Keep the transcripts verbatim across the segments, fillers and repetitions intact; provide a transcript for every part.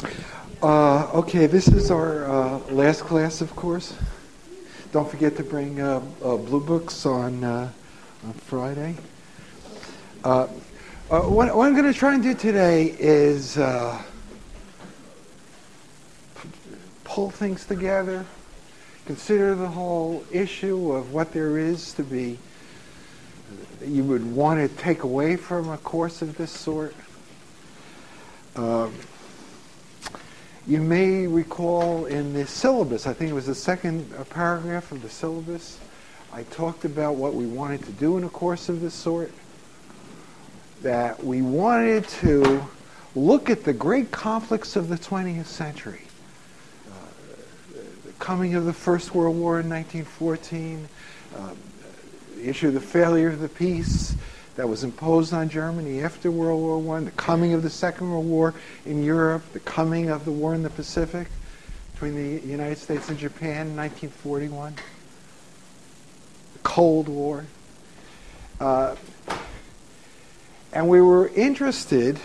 Uh, okay, this is our uh, last class, of course. Don't forget to bring uh, uh, blue books on uh, on Friday. Uh, uh, what, what I'm going to try and do today is uh, p- pull things together, consider the whole issue of what there is to be you would want to take away from a course of this sort. Uh, You may recall in the syllabus, I think it was the second paragraph of the syllabus, I talked about what we wanted to do in a course of this sort. That we wanted to look at the great conflicts of the twentieth century. Uh, the coming of the First World War in nineteen fourteen, uh, the issue of the failure of the peace that was imposed on Germany after World War One, the coming of the Second World War in Europe, the coming of the war in the Pacific between the United States and Japan in nineteen forty-one, the Cold War. Uh, and we were interested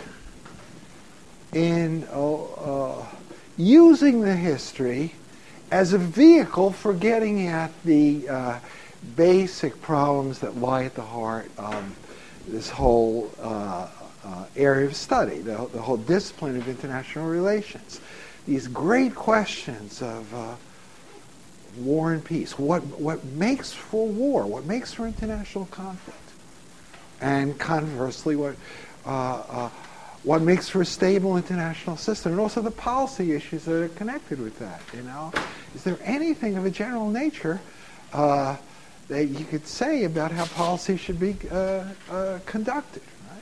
in uh, uh, using the history as a vehicle for getting at the uh, basic problems that lie at the heart of this whole uh, uh, area of study, the, the whole discipline of international relations. These great questions of uh, war and peace. What, what makes for war? What makes for international conflict? And conversely, what, uh, uh, what makes for a stable international system? And also the policy issues that are connected with that. You know, is there anything of a general nature uh, that you could say about how policy should be uh, uh, conducted, right?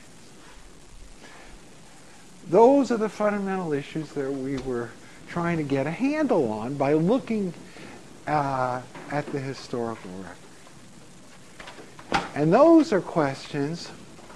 Those are the fundamental issues that we were trying to get a handle on by looking uh, at the historical record. And those are questions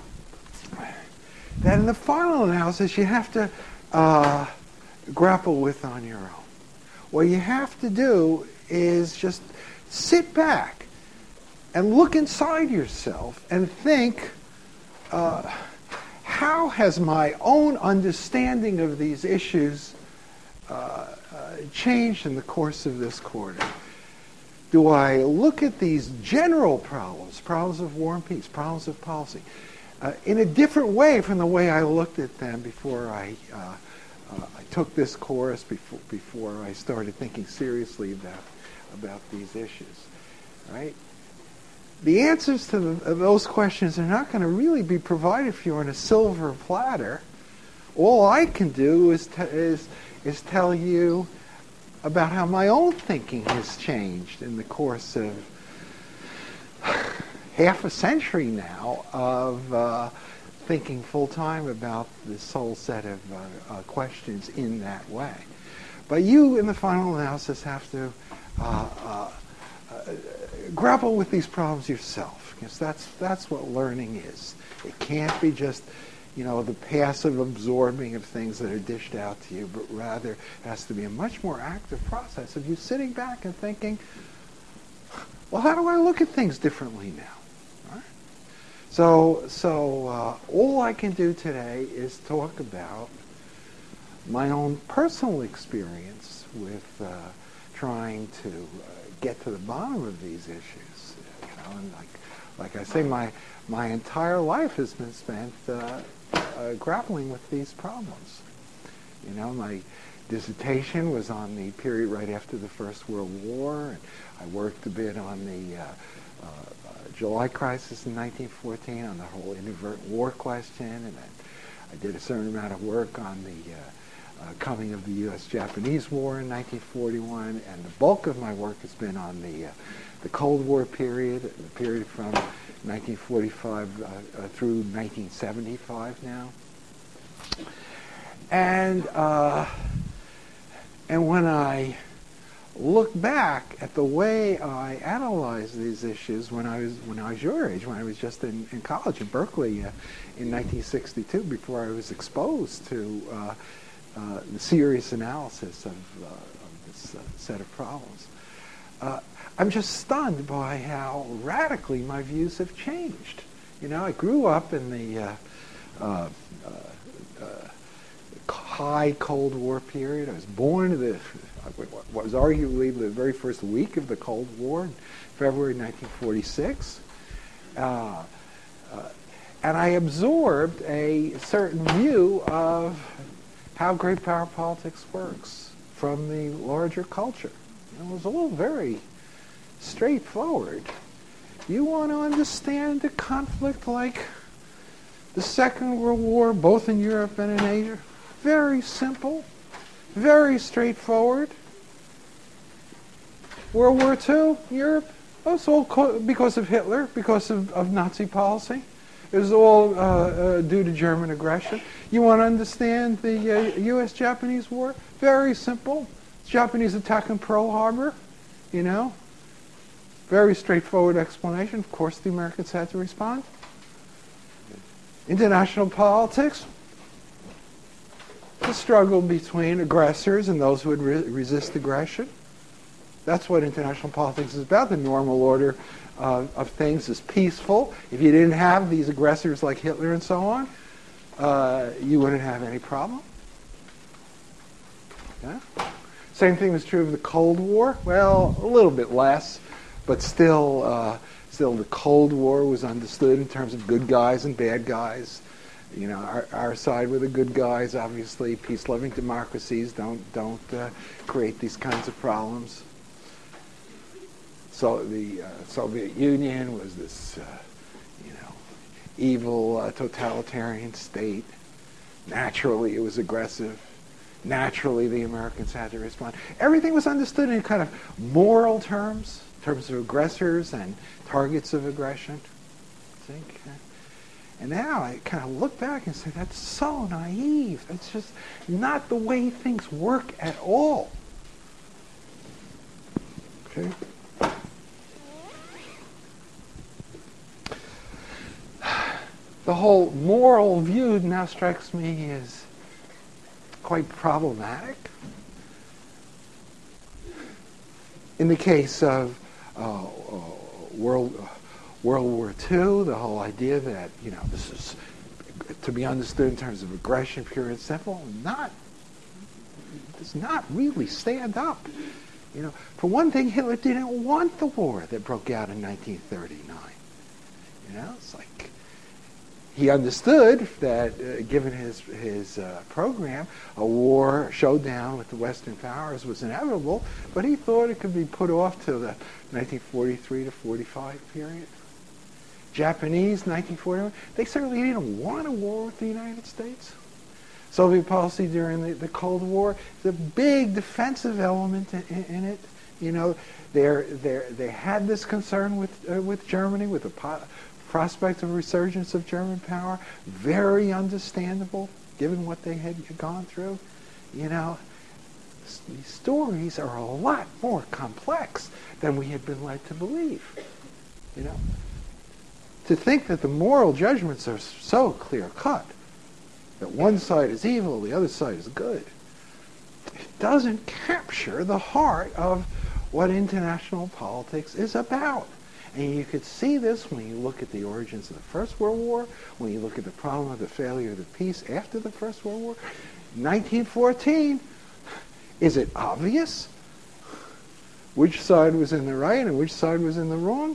that in the final analysis you have to uh, grapple with on your own. What you have to do is just sit back and look inside yourself and think, uh, how has my own understanding of these issues uh, uh, changed in the course of this quarter? Do I look at these general problems, problems of war and peace, problems of policy, uh, in a different way from the way I looked at them before I, uh, uh, I took this course, before, before I started thinking seriously about, about these issues, right? The answers to the, those questions are not going to really be provided for you on a silver platter. All I can do is, t- is, is tell you about how my own thinking has changed in the course of half a century now of uh, thinking full-time about this whole set of uh, uh, questions in that way. But you, in the final analysis, have to uh, uh, uh, grapple with these problems yourself, because that's that's what learning is. It can't be just, you know, the passive absorbing of things that are dished out to you, but rather it has to be a much more active process of you sitting back and thinking, well, how do I look at things differently now? Right? So, so uh, all I can do today is talk about my own personal experience with uh, trying to uh, get to the bottom of these issues. You know, and like, like I say, my my entire life has been spent uh, uh, grappling with these problems. You know, my dissertation was on the period right after the First World War, and I worked a bit on the uh, uh, uh, July crisis in nineteen fourteen, on the whole inadvertent war question, and I, I did a certain amount of work on the uh, uh, coming of the U S Japanese War in nineteen forty-one, and the bulk of my work has been on the uh, the Cold War period, the period from nineteen forty-five uh, uh, through nineteen seventy-five now. And uh, and when I look back at the way I analyzed these issues when I was when I was your age, when I was just in, in college in Berkeley uh, in nineteen sixty-two, before I was exposed to uh, uh, the serious analysis of, uh, of this uh, set of problems, uh, I'm just stunned by how radically my views have changed. You know, I grew up in the uh, uh, uh, high Cold War period. I was born in the, what was arguably the very first week of the Cold War, in February nineteen forty-six. Uh, uh, and I absorbed a certain view of how great power politics works from the larger culture. It was all very straightforward. You want to understand a conflict like the Second World War, both in Europe and in Asia? Very simple, very straightforward. World War Two, Europe, oh, it's all co- because of Hitler, because of, of Nazi policy. It was all uh, uh, due to German aggression. You want to understand the uh, U S Japanese War? Very simple. Japanese attack on Pearl Harbor, you know. Very straightforward explanation. Of course, the Americans had to respond. International politics, the struggle between aggressors and those who would re- resist aggression. That's what international politics is about. The normal order uh, of things is peaceful. If you didn't have these aggressors like Hitler and so on, uh, you wouldn't have any problem. Yeah? Same thing was true of the Cold War. Well, a little bit less, but still, uh, still the Cold War was understood in terms of good guys and bad guys. You know, our, our side were the good guys. Obviously, peace-loving democracies don't don't uh, create these kinds of problems. So the uh, Soviet Union was this, uh, you know, evil uh, totalitarian state. Naturally, it was aggressive. Naturally, the Americans had to respond. Everything was understood in kind of moral terms, in terms of aggressors and targets of aggression. I think. And now I kind of look back and say, that's so naive. That's just not the way things work at all. Okay? The whole moral view now strikes me as quite problematic. In the case of uh, uh, World uh, World War Two, the whole idea that, you know, this is to be understood in terms of aggression, pure and simple, not does not really stand up. You know, for one thing, Hitler didn't want the war that broke out in nineteen thirty-nine. You know, it's like he understood that, uh, given his his uh, program, a war showdown with the Western powers was inevitable, but he thought it could be put off to the nineteen forty-three to forty-five period. Japanese, nineteen forty-one, they certainly didn't want a war with the United States. Soviet policy during the, the Cold War is a big defensive element in, in, in it. You know, they're, they're, they had this concern with uh, with Germany, with the po- prospect of resurgence of German power. Very understandable, given what they had gone through. You know, these stories are a lot more complex than we had been led to believe. You know, to think that the moral judgments are so clear-cut, that one side is evil, the other side is good, it doesn't capture the heart of what international politics is about. And you could see this when you look at the origins of the First World War, when you look at the problem of the failure of the peace after the First World War. nineteen fourteen, is it obvious which side was in the right and which side was in the wrong?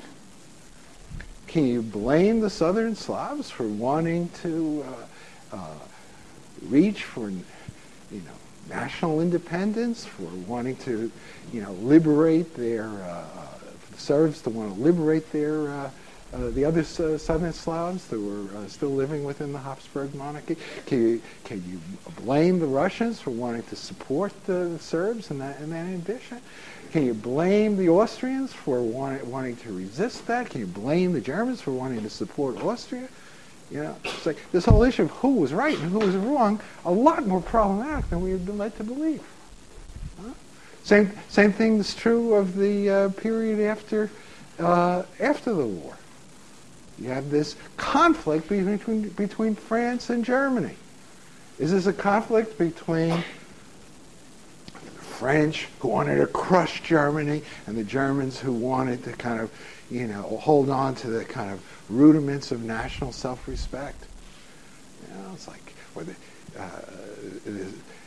Can you blame the Southern Slavs for wanting to uh, uh, reach for, you know, national independence, for wanting to, you know, liberate their, uh, the Serbs to want to liberate their, uh, uh, the other uh, Southern Slavs that were uh, still living within the Habsburg monarchy? Can you, can you blame the Russians for wanting to support the, the Serbs in that, in that ambition? Can you blame the Austrians for want, wanting to resist that? Can you blame the Germans for wanting to support Austria? You know, it's like this whole issue of who was right and who was wrong, a lot more problematic than we had been led to believe. Huh? Same same thing is true of the uh, period after uh, after the war. You have this conflict between between France and Germany. Is this a conflict between French, who wanted to crush Germany, and the Germans who wanted to kind of, you know, hold on to the kind of rudiments of national self-respect? You know, it's like, or the, uh,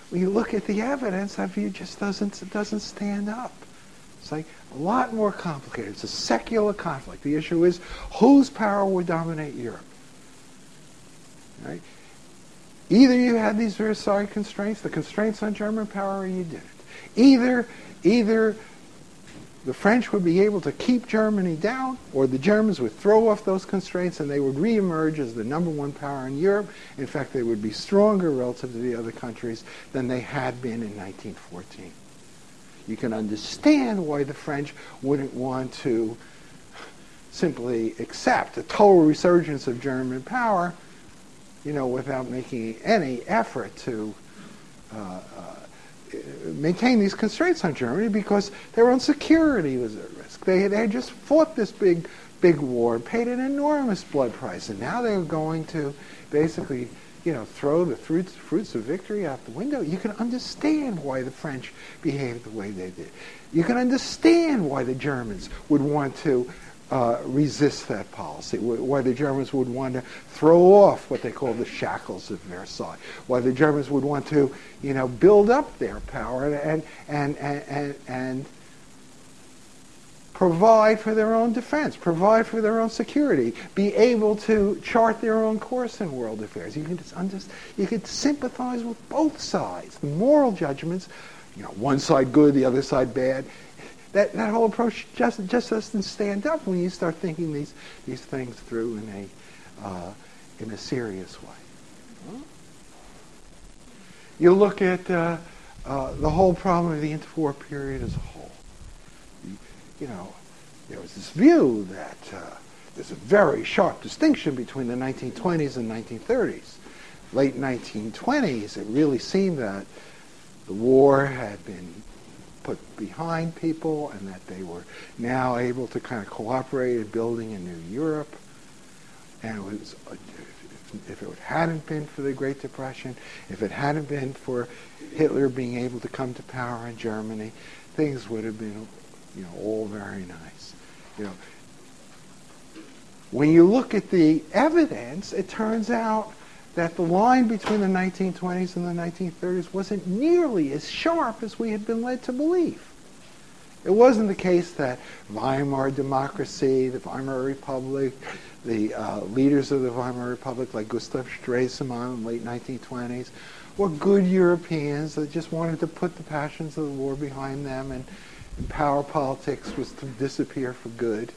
when you look at the evidence, that view just doesn't, it doesn't stand up. It's like a lot more complicated. It's a secular conflict. The issue is whose power would dominate Europe. Right? Either you had these Versailles constraints, the constraints on German power, or you didn't. Either, either the French would be able to keep Germany down, or the Germans would throw off those constraints and they would reemerge as the number one power in Europe. In fact, they would be stronger relative to the other countries than they had been in nineteen fourteen. You can understand why the French wouldn't want to simply accept a total resurgence of German power, you know, without making any effort to uh, uh, maintain these constraints on Germany, because their own security was at risk. They, they had just fought this big, big war and paid an enormous blood price, and now they were going to basically, you know, throw the fruits, fruits of victory out the window. You can understand why the French behaved the way they did. You can understand why the Germans would want to uh, resist that policy, why the Germans would want to throw off what they call the shackles of Versailles, why the Germans would want to, you know, build up their power and and and and, and provide for their own defense, provide for their own security, be able to chart their own course in world affairs. You can just understand, you could sympathize with both sides. The moral judgments, you know, one side good, the other side bad. That that whole approach just just doesn't stand up when you start thinking these these things through in a uh, in a serious way. You look at uh, uh, the whole problem of the interwar period as a whole. You know, there was this view that uh, there's a very sharp distinction between the nineteen twenties and nineteen thirties. Late nineteen twenties, it really seemed that the war had been put behind people and that they were now able to kind of cooperate in building a new Europe. And it was, if it hadn't been for the Great Depression, if it hadn't been for Hitler being able to come to power in Germany, things would have been, you know, all very nice. You know, when you look at the evidence, it turns out that the line between the nineteen twenties and the nineteen thirties wasn't nearly as sharp as we had been led to believe. It wasn't the case that Weimar democracy, the Weimar Republic, the uh, leaders of the Weimar Republic like Gustav Stresemann in the late nineteen twenties were good Europeans that just wanted to put the passions of the war behind them, and, and power politics was to disappear for good.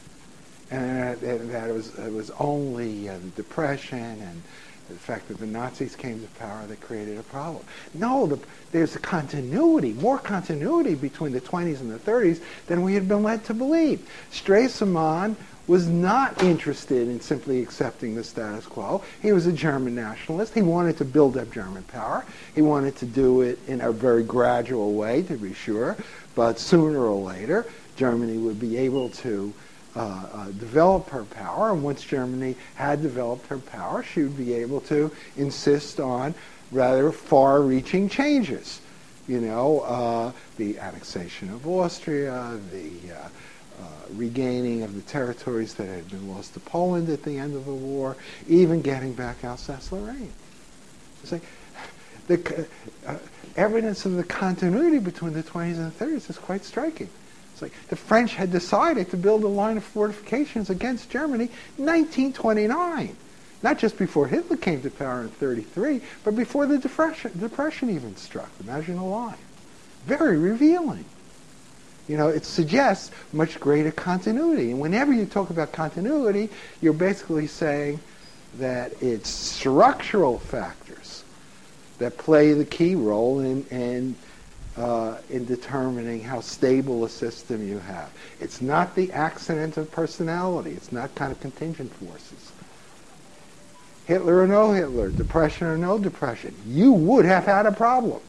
And that, that it, was, it was only uh, the Depression and the fact that the Nazis came to power that created a problem. No, the, there's a continuity, more continuity between the twenties and the thirties than we had been led to believe. Stresemann was not interested in simply accepting the status quo. He was a German nationalist. He wanted to build up German power. He wanted to do it in a very gradual way, to be sure, but sooner or later, Germany would be able to Uh, uh, develop her power, and once Germany had developed her power, she would be able to insist on rather far-reaching changes. You know, uh, the annexation of Austria, the uh, uh, regaining of the territories that had been lost to Poland at the end of the war, even getting back Alsace-Lorraine. It's like the uh, evidence of the continuity between the twenties and the thirties is quite striking. It's like the French had decided to build a line of fortifications against Germany in nineteen twenty-nine. Not just before Hitler came to power in thirty-three, but before the Depression, Depression even struck. Imagine the line. Very revealing. You know, it suggests much greater continuity. And whenever you talk about continuity, you're basically saying that it's structural factors that play the key role in, in Uh, in determining how stable a system you have. It's not the accident of personality. It's not kind of contingent forces. Hitler or no Hitler, depression or no depression, you would have had a problem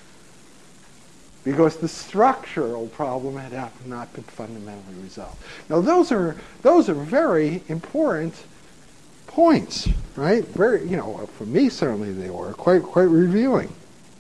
because the structural problem had not been fundamentally resolved. Now, those are those are very important points, right? Very, you know, for me certainly they were quite quite revealing.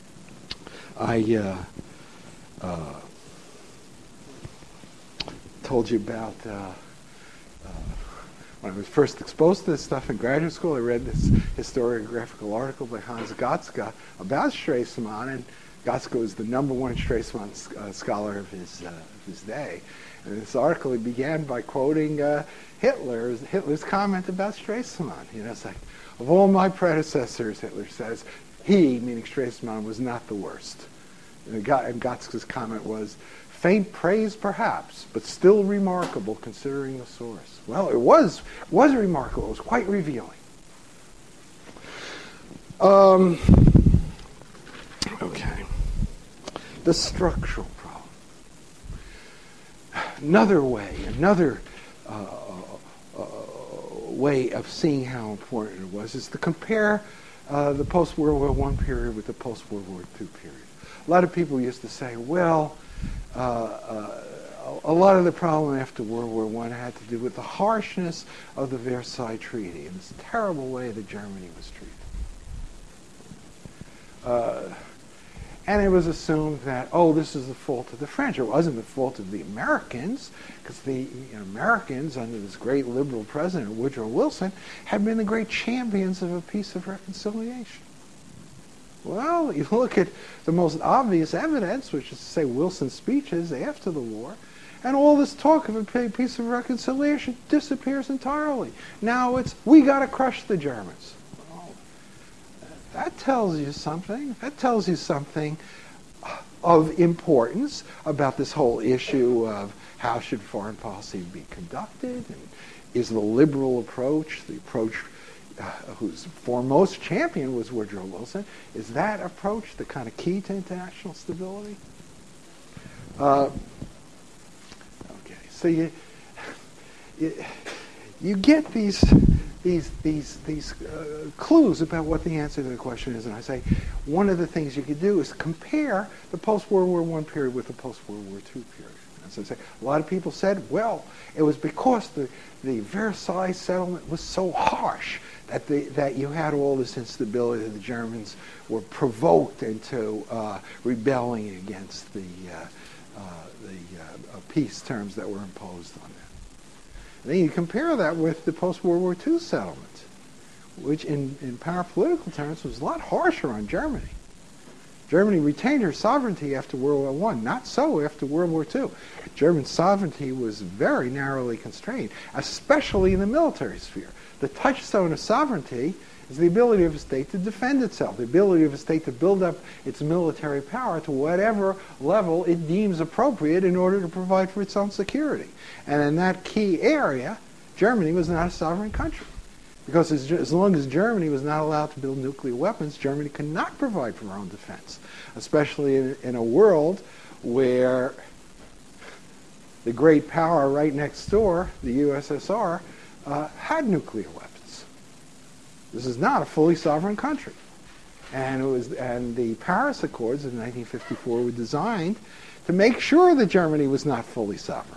I uh, uh, told you about uh, uh, when I was first exposed to this stuff in graduate school, I read this historiographical article by Hans Gatzke about Stresemann, and Gatzke was the number one Stresemann uh, scholar of his, uh, of his day. And this article he began by quoting uh, Hitler's, Hitler's comment about Stresemann. You know, it's like, of all my predecessors, Hitler says, he, meaning Stresemann, was not the worst. And Gatzke's comment was, faint praise perhaps, but still remarkable considering the source. Well, it was, was remarkable. It was quite revealing. Um, okay. The structural problem. Another way, another uh, uh, way of seeing how important it was is to compare uh, the post-World War One period with the post-World War Two period. A lot of people used to say, well, uh, uh, a lot of the problem after World War One had to do with the harshness of the Versailles Treaty and this terrible way that Germany was treated. Uh, and it was assumed that, oh, this is the fault of the French. It wasn't the fault of the Americans, because the you know, Americans, under this great liberal president, Woodrow Wilson, had been the great champions of a peace of reconciliation. Well, you look at the most obvious evidence, which is to say Wilson's speeches after the war, and all this talk of a peace of reconciliation disappears entirely. Now it's, we got to crush the Germans. Well, that tells you something. That tells you something of importance about this whole issue of how should foreign policy be conducted, and is the liberal approach, the approach Uh, whose foremost champion was Woodrow Wilson, is that approach the kind of key to international stability? Uh, okay, so you, you you get these these these these uh, clues about what the answer to the question is, and I say one of the things you could do is compare the post-World War One period with the post-World War Two period. As I say, a lot of people said, well, it was because the the Versailles settlement was so harsh that the, that you had all this instability, that the Germans were provoked into uh, rebelling against the uh, uh, the uh, peace terms that were imposed on them. And then you compare that with the post-World War Two settlement, which in, in parapolitical terms was a lot harsher on Germany. Germany retained her sovereignty after World War One, not so after World War Two. German sovereignty was very narrowly constrained, especially in the military sphere. The touchstone of sovereignty is the ability of a state to defend itself, the ability of a state to build up its military power to whatever level it deems appropriate in order to provide for its own security. And in that key area, Germany was not a sovereign country. Because as, as long as Germany was not allowed to build nuclear weapons, Germany could not provide for her own defense, especially in, in a world where the great power right next door, the U S S R, uh, had nuclear weapons. This is not a fully sovereign country. And, it was, and the Paris Accords of nineteen fifty-four were designed to make sure that Germany was not fully sovereign.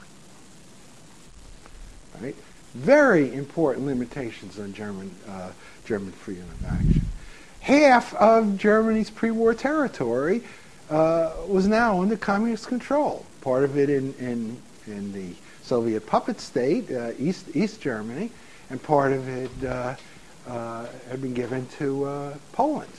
Right? Very important limitations on German uh, German freedom of action. Half of Germany's pre-war territory uh, was now under communist control. Part of it in in, in the Soviet puppet state, uh, East East Germany, and part of it uh, uh, had been given to uh, Poland,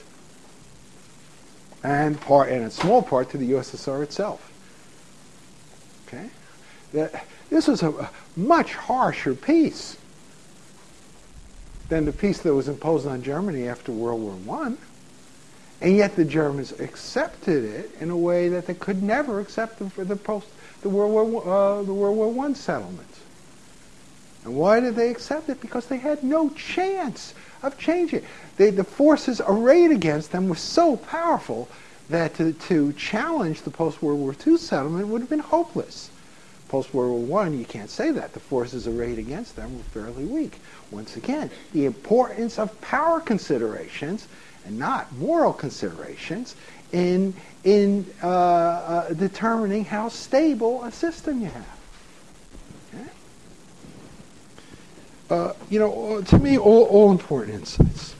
and part and a small part to the U S S R itself. Okay, that. This was a, a much harsher peace than the peace that was imposed on Germany after World War One, and yet the Germans accepted it in a way that they could never accept the, the post the World War uh, the World War One settlement. And why did they accept it? Because they had no chance of changing it. They, the forces arrayed against them were so powerful that to, to challenge the post-World War Two settlement would have been hopeless. Post-World War One, you can't say that. The forces arrayed against them were fairly weak. Once again, the importance of power considerations and not moral considerations in, in uh, uh, determining how stable a system you have. Okay? Uh, you know, to me, all, all important insights.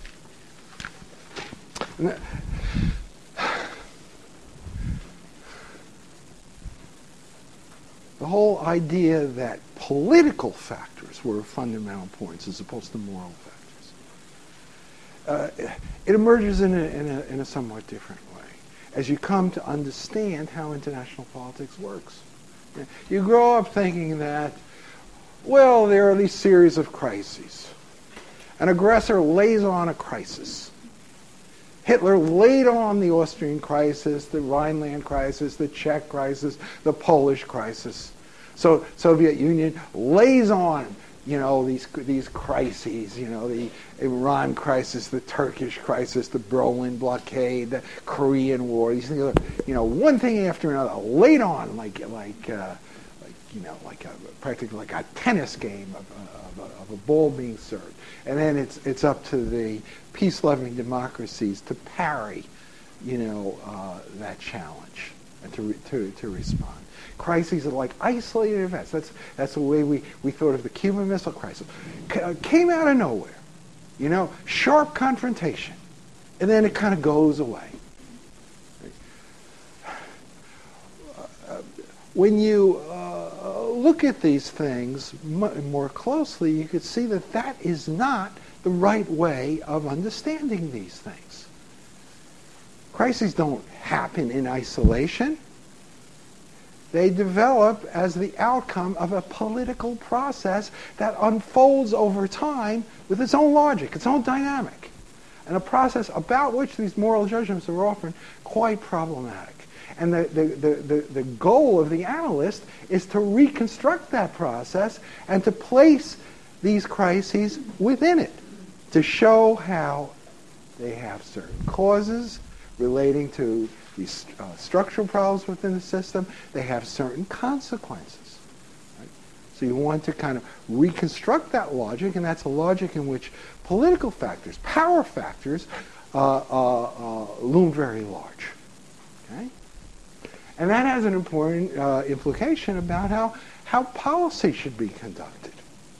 The whole idea that political factors were of fundamental importance as opposed to moral factors. Uh, it emerges in a, in, a, in a somewhat different way as you come to understand how international politics works. You grow up thinking that, well, there are these series of crises. An aggressor lays on a crisis. Hitler laid on the Austrian crisis, the Rhineland crisis, the Czech crisis, the Polish crisis. So Soviet Union lays on, you know, these these crises, you know, the Iran crisis, the Turkish crisis, the Berlin blockade, the Korean War. These things, you know, one thing after another, laid on like like uh, like you know, like a, practically like a tennis game of, of, a, of a ball being served. And then it's it's up to the peace-loving democracies to parry, you know, uh, that challenge and to, re- to to respond. Crises are like isolated events. That's that's the way we, we thought of the Cuban Missile Crisis. C- came out of nowhere, you know, sharp confrontation, and then it kind of goes away. Uh, when you uh, look at these things m- more closely, you could see that that is not the right way of understanding these things. Crises don't happen in isolation. They develop as the outcome of a political process that unfolds over time with its own logic, its own dynamic, and a process about which these moral judgments are often quite problematic. And the, the, the, the, the goal of the analyst is to reconstruct that process and to place these crises within it, to show how they have certain causes relating to these uh, structural problems within the system. They have certain consequences. Right? So you want to kind of reconstruct that logic, and that's a logic in which political factors, power factors, uh, uh, uh, loom very large. Okay? And that has an important uh, implication about how, how policy should be conducted.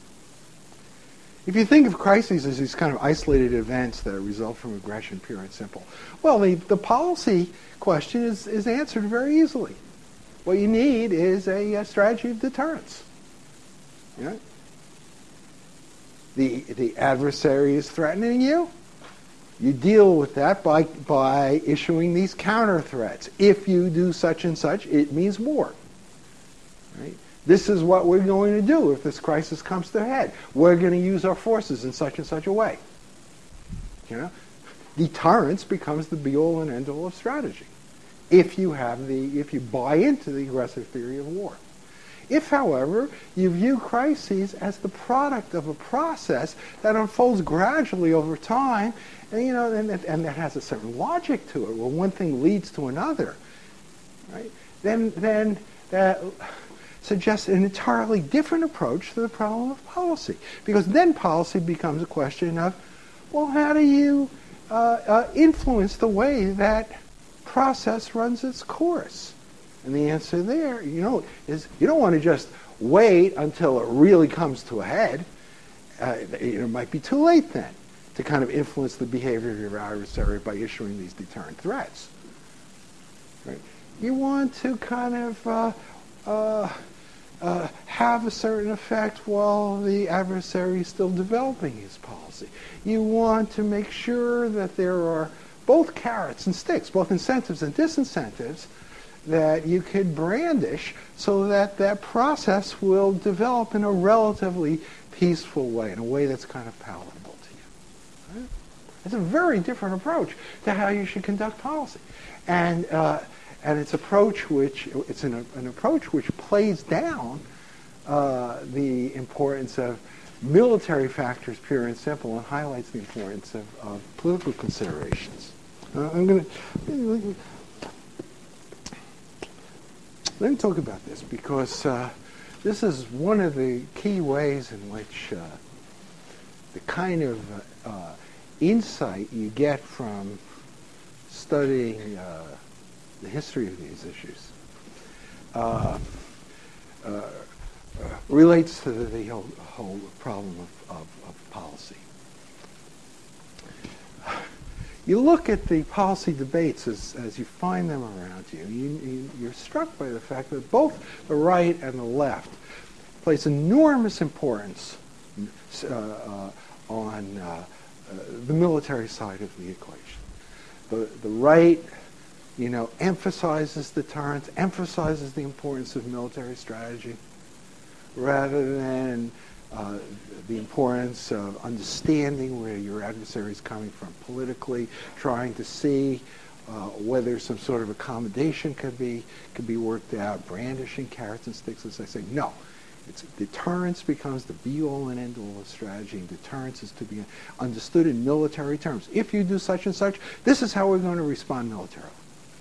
If you think of crises as these kind of isolated events that result from aggression, pure and simple, well, the, the policy question is, is answered very easily. What you need is a, a strategy of deterrence. You know? The, the adversary is threatening you. You deal with that by, by issuing these counter threats. If you do such and such, it means war. Right? This is what we're going to do if this crisis comes to a head. We're going to use our forces in such and such a way. You know, deterrence becomes the be-all and end-all of strategy. If you have the, if you buy into the aggressive theory of war. If, however, you view crises as the product of a process that unfolds gradually over time, and you know, and, and that has a certain logic to it, where one thing leads to another, right? Then, then that suggests an entirely different approach to the problem of policy. Because then policy becomes a question of, well, how do you uh, uh, influence the way that process runs its course? And the answer there, you know, is you don't want to just wait until it really comes to a head. Uh, it might be too late then to kind of influence the behavior of your adversary by issuing these deterrent threats. Right? You want to kind of uh, uh, uh, have a certain effect while the adversary is still developing his policy. You want to make sure that there are both carrots and sticks, both incentives and disincentives, that you could brandish so that that process will develop in a relatively peaceful way, in a way that's kind of palatable to you. Right? It's a very different approach to how you should conduct policy. And uh, and it's approach which it's an, an approach which plays down uh, the importance of military factors, pure and simple, and highlights the importance of, of political considerations. Uh, I'm going to let me talk about this, because uh, this is one of the key ways in which uh, the kind of uh, uh, insight you get from studying uh, the history of these issues uh, uh, relates to the, the whole, whole problem of, of, of policy. You look at the policy debates as, as you find them around you, you, you, you're struck by the fact that both the right and the left place enormous importance uh, uh, on uh, uh, the military side of the equation. The, the right, you know, emphasizes deterrence, emphasizes the importance of military strategy, rather than uh, the importance of understanding where your adversary is coming from politically, trying to see uh, whether some sort of accommodation could be could be worked out, brandishing carrots and sticks. As I say, no. It's, deterrence becomes the be-all and end-all of strategy, and deterrence is to be understood in military terms. If you do such and such, this is how we're going to respond militarily.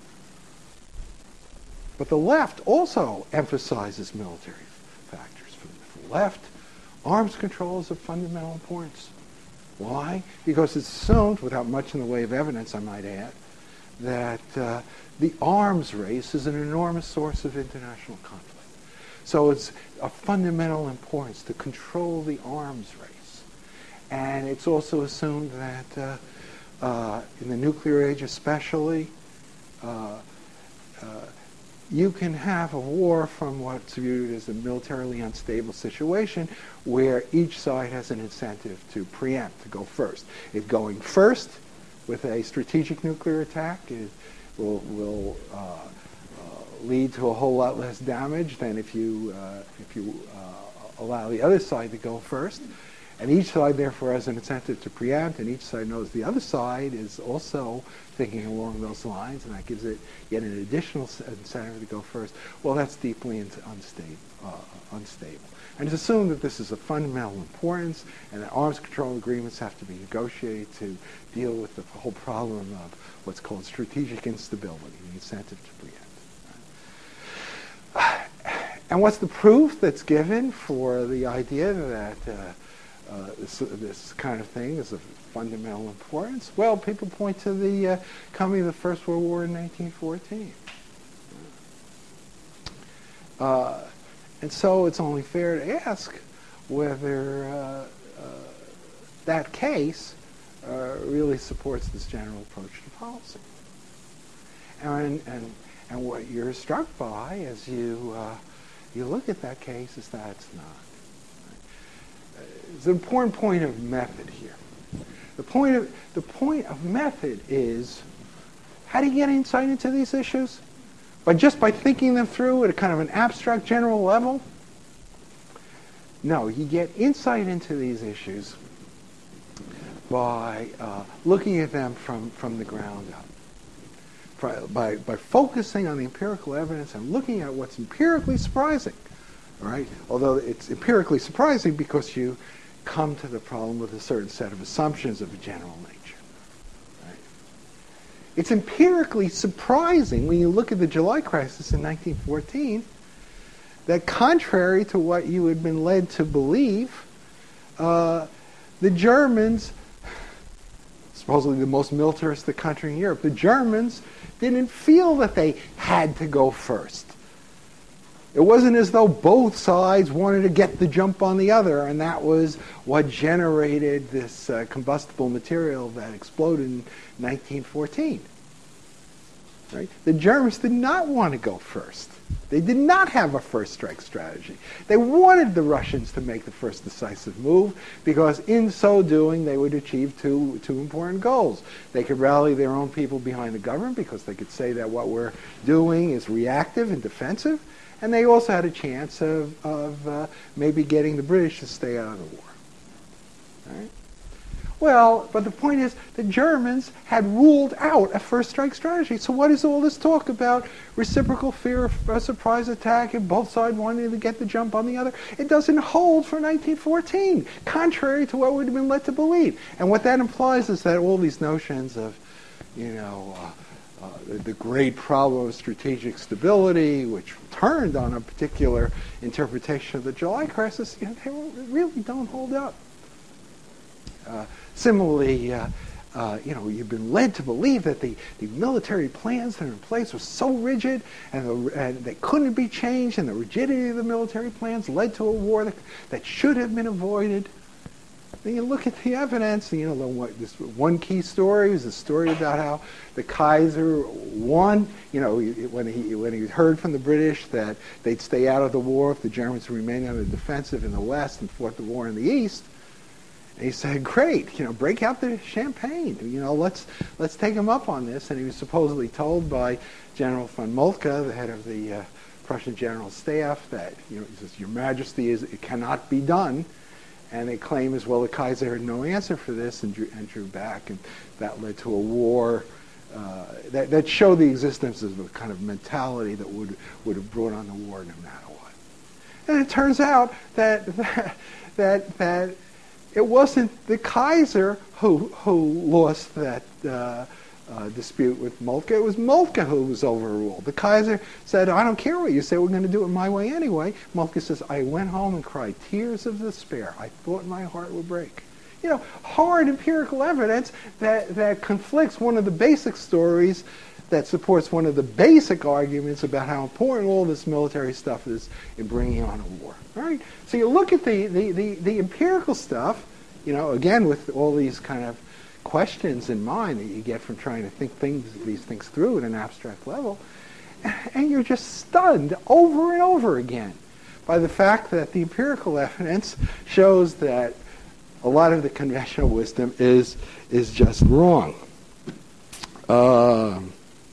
But the left also emphasizes military factors. For the left, arms control is of fundamental importance. Why? Because it's assumed, without much in the way of evidence, I might add, that uh, the arms race is an enormous source of international conflict. So it's of fundamental importance to control the arms race. And it's also assumed that uh, uh, in the nuclear age especially, uh, uh, you can have a war from what's viewed as a militarily unstable situation where each side has an incentive to preempt, to go first. If going first with a strategic nuclear attack is, will, will uh, lead to a whole lot less damage than if you uh, if you uh, allow the other side to go first. And each side, therefore, has an incentive to preempt, and each side knows the other side is also thinking along those lines, and that gives it yet an additional incentive to go first. Well, that's deeply unstable. Uh, unstable. And it's assumed that this is of fundamental importance, and that arms control agreements have to be negotiated to deal with the whole problem of what's called strategic instability, the incentive to preempt. And what's the proof that's given for the idea that uh, uh, this, this kind of thing is of fundamental importance? Well, people point to the uh, coming of the First World War in nineteen fourteen. Uh, and so it's only fair to ask whether uh, uh, that case uh, really supports this general approach to policy. And, and And what you're struck by as you uh, you look at that case is that it's not. Right? It's an important point of method here. The point of the point of method is, how do you get insight into these issues? By just by thinking them through at a kind of an abstract general level? No, you get insight into these issues by uh, looking at them from, from the ground up. By, by focusing on the empirical evidence and looking at what's empirically surprising, all right? Although it's empirically surprising because you come to the problem with a certain set of assumptions of a general nature, right? It's empirically surprising when you look at the July crisis in nineteen fourteen that, contrary to what you had been led to believe, uh, the Germans, supposedly the most militaristic country in Europe, the Germans didn't feel that they had to go first. It wasn't as though both sides wanted to get the jump on the other, and that was what generated this uh, combustible material that exploded in nineteen fourteen. Right? The Germans did not want to go first. They did not have a first strike strategy. They wanted the Russians to make the first decisive move because in so doing they would achieve two, two important goals. They could rally their own people behind the government because they could say that what we're doing is reactive and defensive, and they also had a chance of, of uh, maybe getting the British to stay out of the war. All right? Well, but the point is, the Germans had ruled out a first strike strategy. So what is all this talk about reciprocal fear of a surprise attack and both sides wanting to get the jump on the other? It doesn't hold for nineteen fourteen, contrary to what would have been led to believe. And what that implies is that all these notions of, you know, uh, uh, the, the great problem of strategic stability, which turned on a particular interpretation of the July crisis, you know, they really don't hold up. Uh, similarly, uh, uh, you know, you've been led to believe that the, the military plans that are in place were so rigid and, the, and they couldn't be changed, and the rigidity of the military plans led to a war that, that should have been avoided. then you look at the evidence, and you know, the one, this one key story is a story about how the Kaiser won. You know, when he when he heard from the British that they'd stay out of the war if the Germans remained on the defensive in the West and fought the war in the East. And he said, "Great, you know, break out the champagne. You know, let's let's take him up on this." And he was supposedly told by General von Moltke, the head of the uh, Prussian General Staff, that, you know, he says, "Your Majesty, is it cannot be done." And they claim as well the Kaiser had no answer for this and drew, and drew back, and that led to a war uh, that, that showed the existence of a kind of mentality that would would have brought on the war no matter what. And it turns out that that that, that it wasn't the Kaiser who who lost that uh, uh, dispute with Moltke. It was Moltke who was overruled. The Kaiser said, "I don't care what you say, we're going to do it my way anyway." Moltke says, "I went home and cried tears of despair. I thought my heart would break." You know, hard empirical evidence that, that conflicts one of the basic stories that supports one of the basic arguments about how important all this military stuff is in bringing on a war. All right? So you look at the, the, the, the empirical stuff, you know, again, with all these kind of questions in mind that you get from trying to think things, these things through at an abstract level, and you're just stunned over and over again by the fact that the empirical evidence shows that a lot of the conventional wisdom is is just wrong. Uh,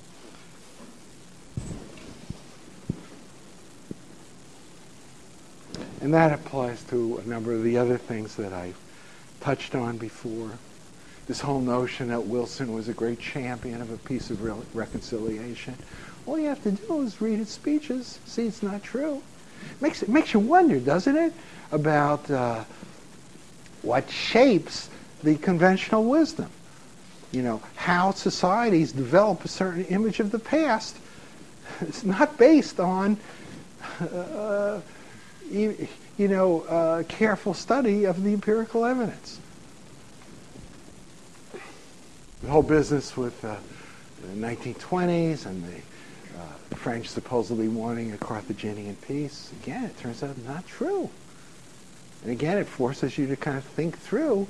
and that applies to a number of the other things that I touched on before. This whole notion that Wilson was a great champion of a peace of re- reconciliation. All you have to do is read his speeches, see it's not true. It makes, it makes you wonder, doesn't it, about uh, what shapes the conventional wisdom. You know, how societies develop a certain image of the past. It's not based on, uh, you, you know, uh, careful study of the empirical evidence. The whole business with uh, the nineteen twenties and the uh, French supposedly wanting a Carthaginian peace, again, it turns out not true. And again, it forces you to kind of think through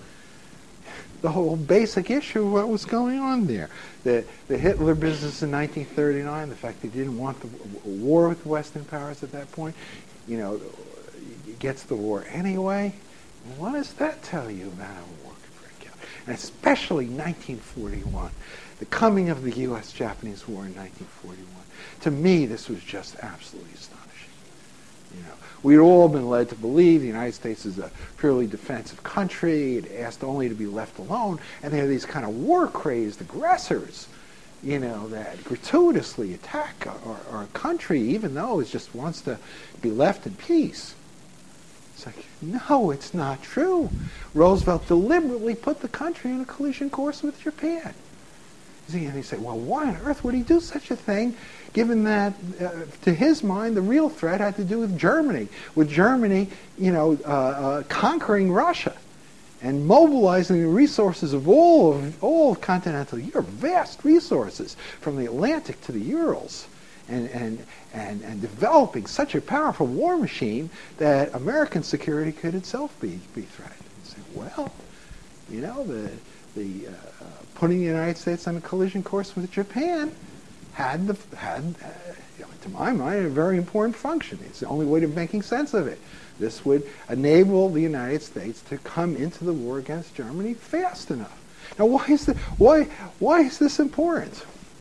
the whole basic issue of what was going on there. The, the Hitler business in nineteen thirty-nine, the fact that he didn't want the war with the Western powers at that point, you know, he gets the war anyway. What does that tell you about how a war could break out? And especially nineteen forty-one, the coming of the U S Japanese War in nineteen forty-one. To me, this was just absolutely astonishing. You know, we'd all been led to believe the United States is a purely defensive country. It asked only to be left alone. And there are these kind of war-crazed aggressors, you know, that gratuitously attack our, our country, even though it just wants to be left in peace. It's like, no, it's not true. Roosevelt deliberately put the country on a collision course with Japan. And you say, well, why on earth would he do such a thing, given that, uh, to his mind, the real threat had to do with Germany, with Germany, you know, uh, uh, conquering Russia and mobilizing the resources of all of all of continental Europe, vast resources from the Atlantic to the Urals, and and and and developing such a powerful war machine that American security could itself be be threatened. You say, well, you know, the the uh, uh, putting the United States on a collision course with Japan had the had, uh, you know, to my mind, a very important function. It's the only way of making sense of it. This would enable the United States to come into the war against Germany fast enough. Now, why is the, why why is this important?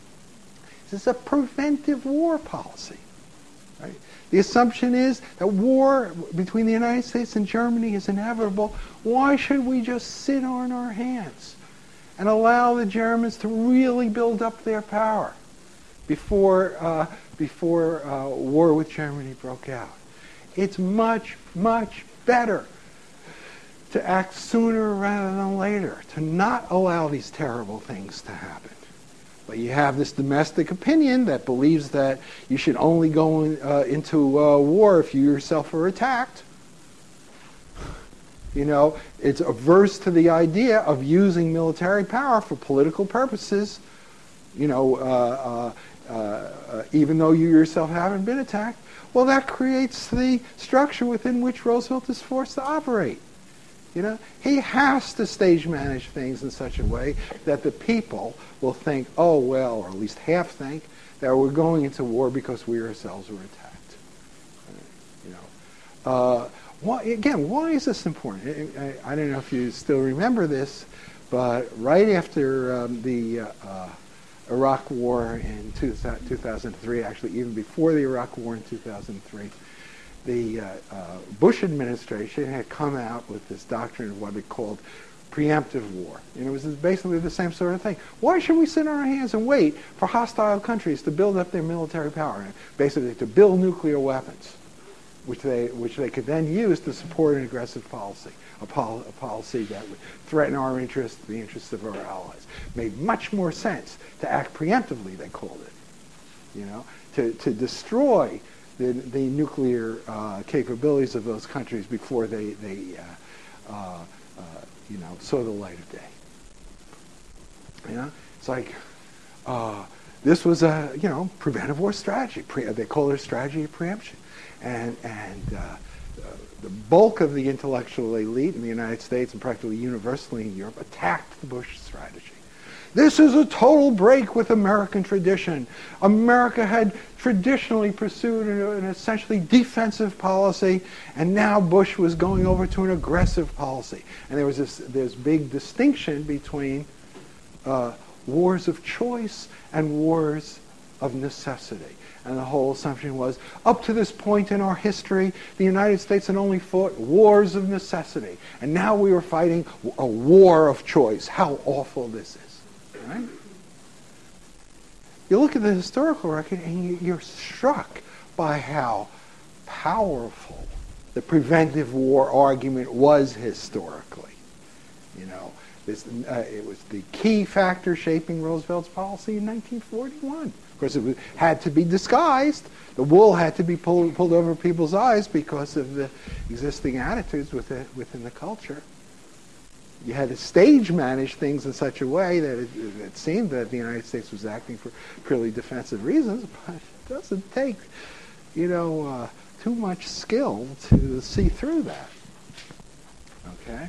This is a preventive war policy, right? The assumption is that war between the United States and Germany is inevitable. Why should we just sit on our hands and allow the Germans to really build up their power before uh, before uh, war with Germany broke out? It's much, much better to act sooner rather than later, to not allow these terrible things to happen. But you have this domestic opinion that believes that you should only go in, uh, into uh, war if you yourself are attacked. You know, it's averse to the idea of using military power for political purposes, you know, uh, uh, uh, even though you yourself haven't been attacked. Well, that creates the structure within which Roosevelt is forced to operate. You know, he has to stage manage things in such a way that the people will think, oh, well, or at least half think, that we're going into war because we ourselves were attacked. You know, uh, why, again, why is this important? I, I, I don't know if you still remember this, but right after um, the uh, uh, Iraq War in two thousand three, actually even before the Iraq War in two thousand three, the uh, uh, Bush administration had come out with this doctrine of what they called preemptive war. And it was basically the same sort of thing. Why should we sit on our hands and wait for hostile countries to build up their military power, and basically to build nuclear weapons, which they which they could then use to support an aggressive policy, a, pol- a policy that would threaten our interests, the interests of our allies. It made much more sense to act preemptively, they called it, you know, to, to destroy the, the nuclear uh, capabilities of those countries before they, they uh, uh, uh, you know, saw the light of day. You know, it's like, uh, this was a, you know, preventive war strategy. Pre- they call it a strategy of preemption. And, and uh, uh, the bulk of the intellectual elite in the United States and practically universally in Europe attacked the Bush strategy. This is a total break with American tradition. America had traditionally pursued an, an essentially defensive policy, and now Bush was going over to an aggressive policy. And there was this, this big distinction between uh, wars of choice and wars of necessity. And the whole assumption was, up to this point in our history, the United States had only fought wars of necessity. And now we were fighting a war of choice. How awful this is. Right? You look at the historical record and you're struck by how powerful the preventive war argument was historically. You know, this, uh, it was the key factor shaping Roosevelt's policy in nineteen forty-one. Of course, it was, had to be disguised. The wool had to be pulled, pulled over people's eyes because of the existing attitudes within, within the culture. You had to stage manage things in such a way that it, it seemed that the United States was acting for purely defensive reasons, but it doesn't take, you know, uh, too much skill to see through that. Okay?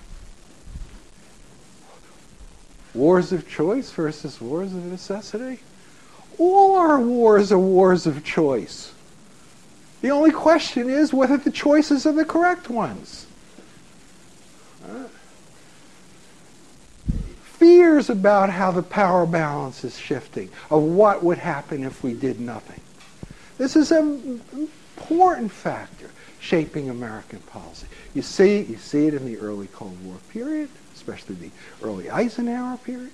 Wars of choice versus wars of necessity. All our wars are wars of choice. The only question is whether the choices are the correct ones. Uh, fears about how the power balance is shifting, of what would happen if we did nothing. This is an important factor shaping American policy. You see, you see it in the early Cold War period, especially the early Eisenhower period.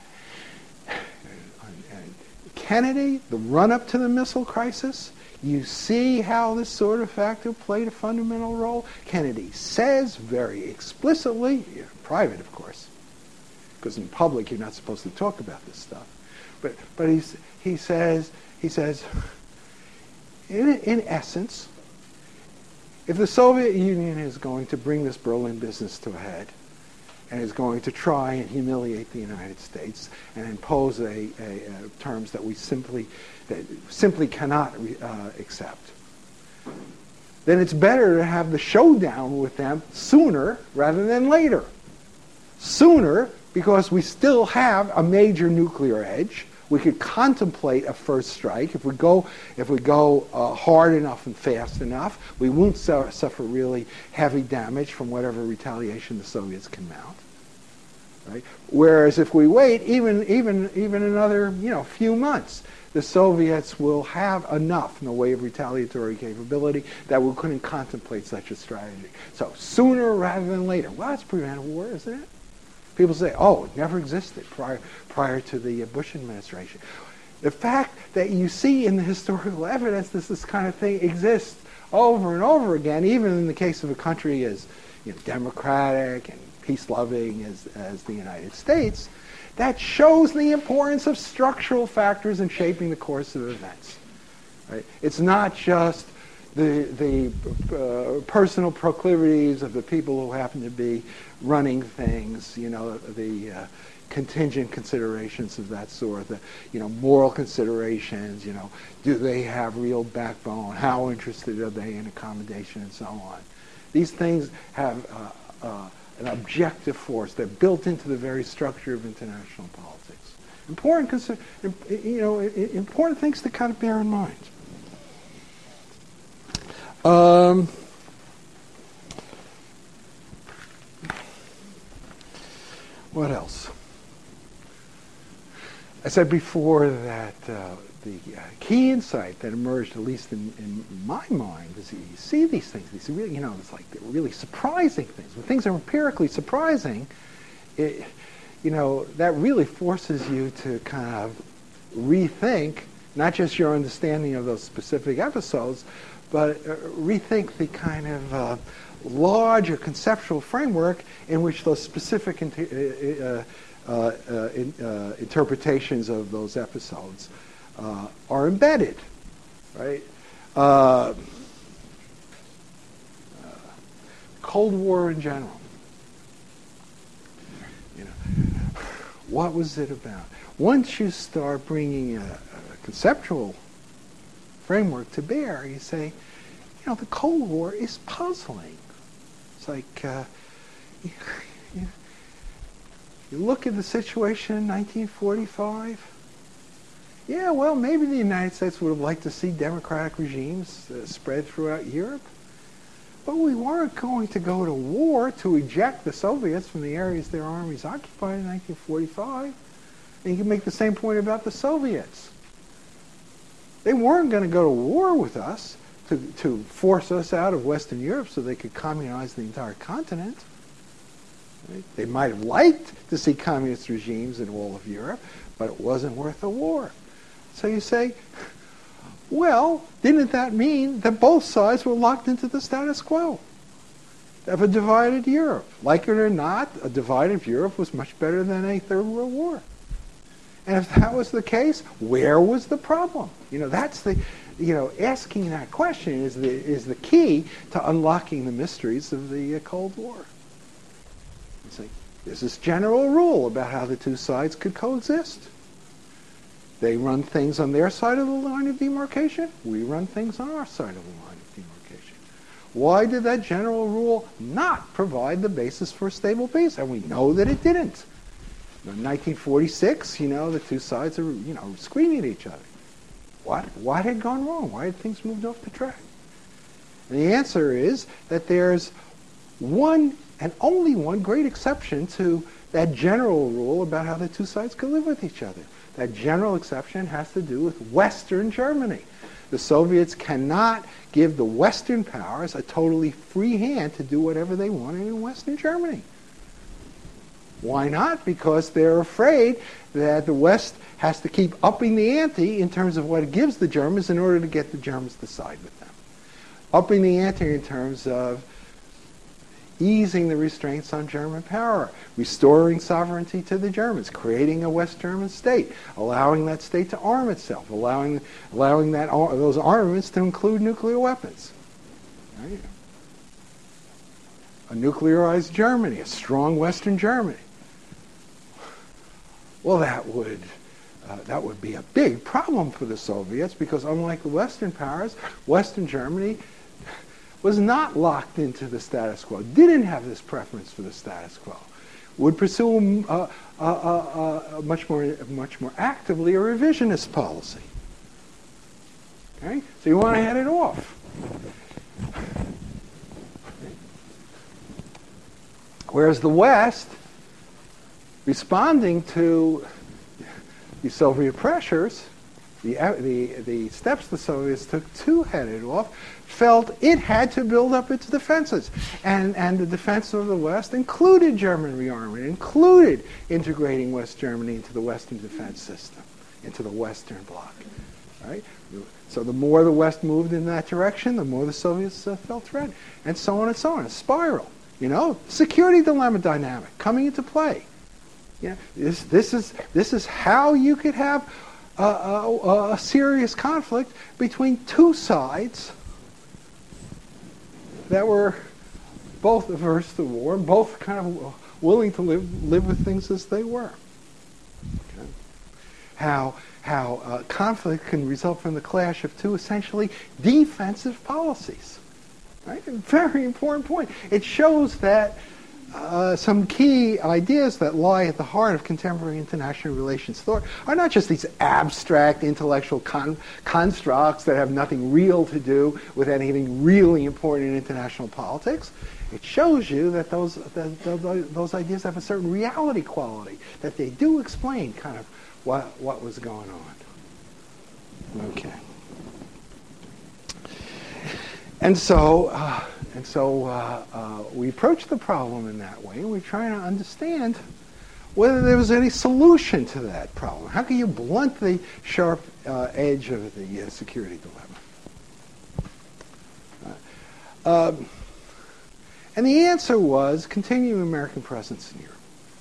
And, and Kennedy, the run-up to the missile crisis, you see how this sort of factor played a fundamental role. Kennedy says very explicitly, you know, private of course, because in public you're not supposed to talk about this stuff. But but he's, he says, he says, in, in essence, if the Soviet Union is going to bring this Berlin business to a head and is going to try and humiliate the United States and impose a, a, a terms that we simply that simply cannot uh, accept, then it's better to have the showdown with them sooner rather than later. Sooner, because we still have a major nuclear edge. We could contemplate a first strike. If we go, if we go uh, hard enough and fast enough, we won't su- suffer really heavy damage from whatever retaliation the Soviets can mount. Right? Whereas if we wait even even even another you know few months, the Soviets will have enough in the way of retaliatory capability that we couldn't contemplate such a strategy. So sooner rather than later. Well, that's preventive war, isn't it? People say, oh, it never existed prior, prior to the Bush administration. The fact that you see in the historical evidence that this kind of thing exists over and over again, even in the case of a country as you know, democratic and peace-loving as, as the United States, that shows the importance of structural factors in shaping the course of events. Right? It's not just the, the uh, personal proclivities of the people who happen to be running things, you know, the uh, contingent considerations of that sort, the, you know, moral considerations, you know, do they have real backbone? How interested are they in accommodation and so on? These things have uh, uh, an objective force. They're built into the very structure of international politics. Important, consi- you know, important things to kind of bear in mind. Um, what else? I said before that uh, the uh, key insight that emerged, at least in, in my mind, is that you see these things, these really, you know, it's like really surprising things. When things are empirically surprising, it, you know, that really forces you to kind of rethink not just your understanding of those specific episodes, but uh, rethink the kind of uh, larger conceptual framework in which those specific inter- uh, uh, uh, in, uh, interpretations of those episodes uh, are embedded, right? Uh, uh, Cold War in general. You know, what was it about? Once you start bringing a, a conceptual framework to bear, you say, you know, the Cold War is puzzling. It's like, uh, you, you, you look at the situation in nineteen forty-five. Yeah, well, maybe the United States would have liked to see democratic regimes uh, spread throughout Europe. But we weren't going to go to war to eject the Soviets from the areas their armies occupied in nineteen forty-five. And you can make the same point about the Soviets. They weren't going to go to war with us to, to force us out of Western Europe so they could communize the entire continent. Right? They might have liked to see communist regimes in all of Europe, but it wasn't worth the war. So you say, well, didn't that mean that both sides were locked into the status quo of a divided Europe? Like it or not, a divided Europe was much better than a Third World War. And if that was the case, where was the problem? You know, that's the, you know, asking that question is the is the key to unlocking the mysteries of the uh, Cold War. You say, there's this general rule about how the two sides could coexist. They run things on their side of the line of demarcation. We run things on our side of the line of demarcation. Why did that general rule not provide the basis for stable peace? And we know that it didn't. In nineteen forty-six, you know, the two sides are, you know, screaming at each other. What? What had gone wrong? Why had things moved off the track? And the answer is that there's one and only one great exception to that general rule about how the two sides could live with each other. That general exception has to do with Western Germany. The Soviets cannot give the Western powers a totally free hand to do whatever they wanted in Western Germany. Why not? Because they're afraid that the West has to keep upping the ante in terms of what it gives the Germans in order to get the Germans to side with them. Upping the ante in terms of easing the restraints on German power, restoring sovereignty to the Germans, creating a West German state, allowing that state to arm itself, allowing allowing that those armaments to include nuclear weapons. Right? A nuclearized Germany, a strong Western Germany. Well, that would uh, that would be a big problem for the Soviets because unlike the Western powers, Western Germany was not locked into the status quo, didn't have this preference for the status quo, would pursue uh, uh, uh, uh, much more much more actively a revisionist policy. Okay, so you want to head it off. Whereas the West, responding to the Soviet pressures, the, the, the steps the Soviets took to head it off, felt it had to build up its defenses. And, and the defense of the West included German rearmament, included integrating West Germany into the Western defense system, into the Western bloc. Right? So the more the West moved in that direction, the more the Soviets uh, felt threatened, and so on and so on, a spiral. You know, security dilemma dynamic coming into play. You know, this, this, is, this is how you could have a, a, a serious conflict between two sides that were both averse to war, both kind of willing to live, live with things as they were. Okay. How, how uh, conflict can result from the clash of two essentially defensive policies. Right? A very important point. It shows that uh, some key ideas that lie at the heart of contemporary international relations thought are not just these abstract intellectual con constructs that have nothing real to do with anything really important in international politics. It shows you that those, that those ideas have a certain reality quality, that they do explain kind of what, what was going on. Okay. And so, uh, and so uh, uh, we approach the problem in that way, and we're trying to understand whether there was any solution to that problem. How can you blunt the sharp uh, edge of the uh, security dilemma? Uh, um, and the answer was continuing American presence in Europe.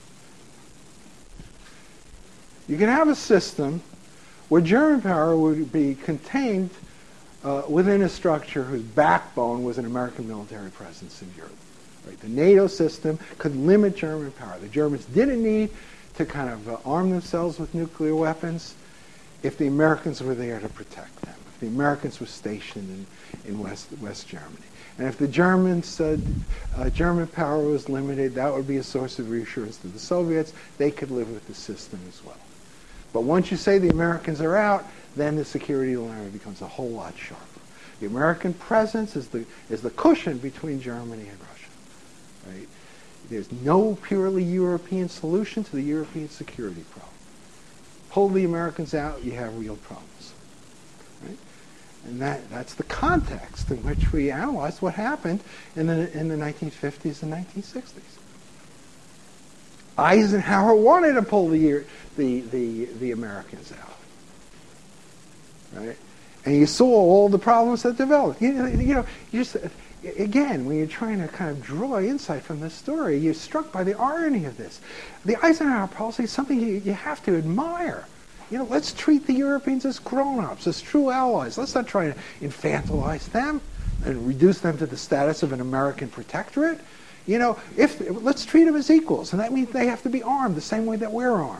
You can have a system where German power would be contained Uh, within a structure whose backbone was an American military presence in Europe. Right? The NATO system could limit German power. The Germans didn't need to kind of uh, arm themselves with nuclear weapons if the Americans were there to protect them, if the Americans were stationed in, in West, West Germany. And if the Germans, uh, uh, German power was limited, that would be a source of reassurance to the Soviets. They could live with the system as well. But once you say the Americans are out, then the security dilemma becomes a whole lot sharper. The American presence is the, is the cushion between Germany and Russia. Right? There's no purely European solution to the European security problem. Pull the Americans out, you have real problems. Right? And that, that's the context in which we analyzed what happened in the, in the nineteen fifties and nineteen sixties. Eisenhower wanted to pull the, the, the, the Americans out. Right? And you saw all the problems that developed. You know, you know, you just, again, when you're trying to kind of draw insight from this story, you're struck by the irony of this. The Eisenhower policy is something you, you have to admire. You know, let's treat the Europeans as grown-ups, as true allies. Let's not try to infantilize them and reduce them to the status of an American protectorate. You know, if let's treat them as equals, and that means they have to be armed the same way that we're armed.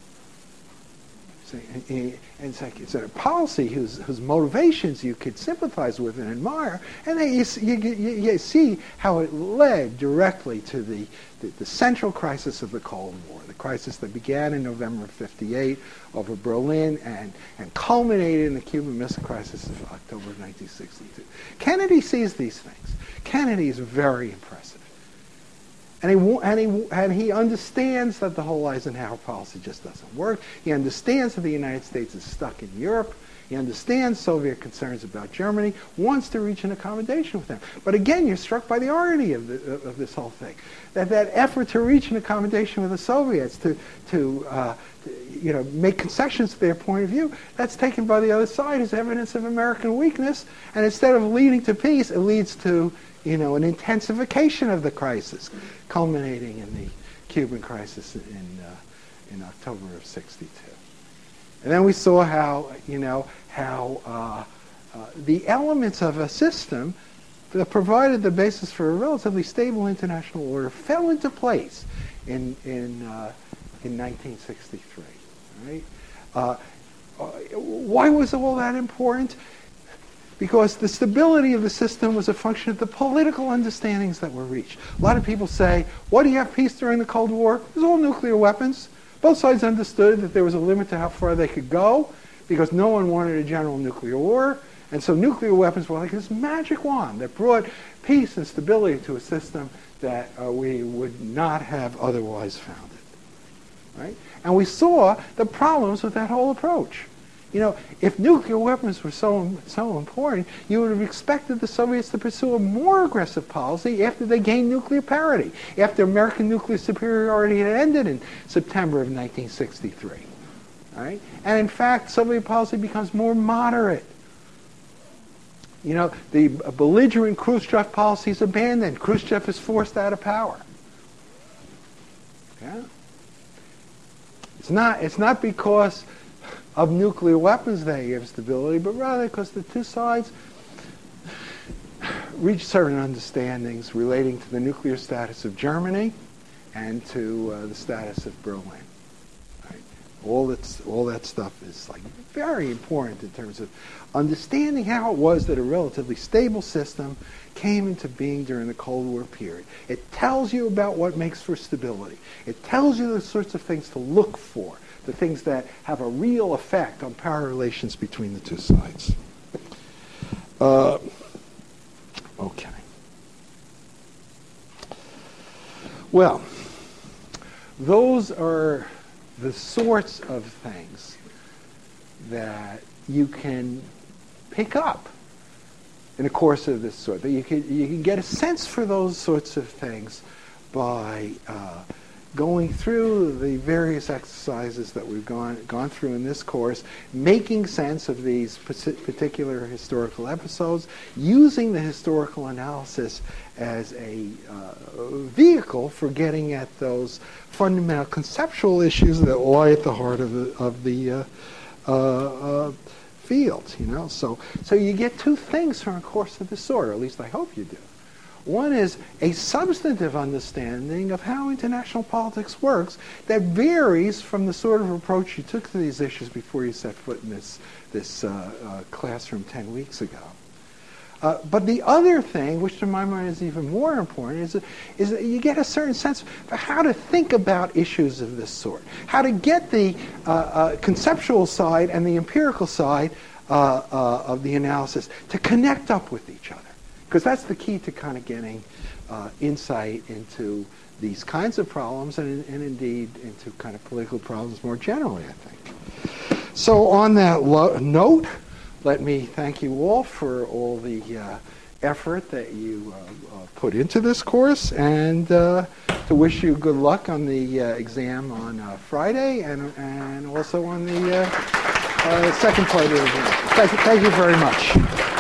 And it's, like, it's a policy whose, whose motivations you could sympathize with and admire, and then you, you, you, you see how it led directly to the, the, the central crisis of the Cold War, the crisis that began in November of fifty-eight over Berlin and, and culminated in the Cuban Missile Crisis of October of nineteen sixty-two. Kennedy sees these things. Kennedy is very impressive. And he, and, he, and he understands that the whole Eisenhower policy just doesn't work. He understands that the United States is stuck in Europe. He understands Soviet concerns about Germany, wants to reach an accommodation with them. But again, you're struck by the irony of, the, of this whole thing. That that effort to reach an accommodation with the Soviets, to, to, uh, to you know, make concessions to their point of view, that's taken by the other side as evidence of American weakness. And instead of leading to peace, it leads to you know, an intensification of the crisis, culminating in the Cuban crisis in, uh, in October of sixty-two. And then we saw how, you know, how uh, uh, the elements of a system that provided the basis for a relatively stable international order fell into place in, in, uh, in nineteen sixty-three. Right? Uh, why was all that important? Because the stability of the system was a function of the political understandings that were reached. A lot of people say, why do you have peace during the Cold War? It was all nuclear weapons. Both sides understood that there was a limit to how far they could go because no one wanted a general nuclear war. And so nuclear weapons were like this magic wand that brought peace and stability to a system that uh, we would not have otherwise founded. Right? And we saw the problems with that whole approach. You know, if nuclear weapons were so, so important, you would have expected the Soviets to pursue a more aggressive policy after they gained nuclear parity, after American nuclear superiority had ended in September of nineteen sixty-three. Right? And in fact, Soviet policy becomes more moderate. You know, the belligerent Khrushchev policy is abandoned. Khrushchev is forced out of power. Okay? It's not, it's not because of nuclear weapons they give stability, but rather because the two sides reached certain understandings relating to the nuclear status of Germany and to uh, the status of Berlin. Right? all that's all that stuff is like very important in terms of understanding how it was that a relatively stable system came into being during the Cold War period. It tells you about what makes for stability. It tells you the sorts of things to look for, the things that have a real effect on power relations between the two sides. Uh, okay. Well, those are the sorts of things that you can pick up in a course of this sort. That you can you can get a sense for those sorts of things by uh, going through the various exercises that we've gone gone through in this course, making sense of these particular historical episodes, using the historical analysis as a uh, vehicle for getting at those fundamental conceptual issues that lie at the heart of the of the uh, uh, uh, field. You know, so so you get two things from a course of this sort, or at least I hope you do. One is a substantive understanding of how international politics works that varies from the sort of approach you took to these issues before you set foot in this this uh, uh, classroom ten weeks ago. Uh, but the other thing, which to my mind is even more important, is, is that you get a certain sense of how to think about issues of this sort, how to get the uh, uh, conceptual side and the empirical side uh, uh, of the analysis to connect up with each other. Because that's the key to kind of getting uh, insight into these kinds of problems and, and indeed into kind of political problems more generally, I think. So on that lo- note, let me thank you all for all the uh, effort that you uh, uh, put into this course, and uh, to wish you good luck on the uh, exam on uh, Friday and, and also on the uh, uh, second part of the exam. Thank you, thank you very much.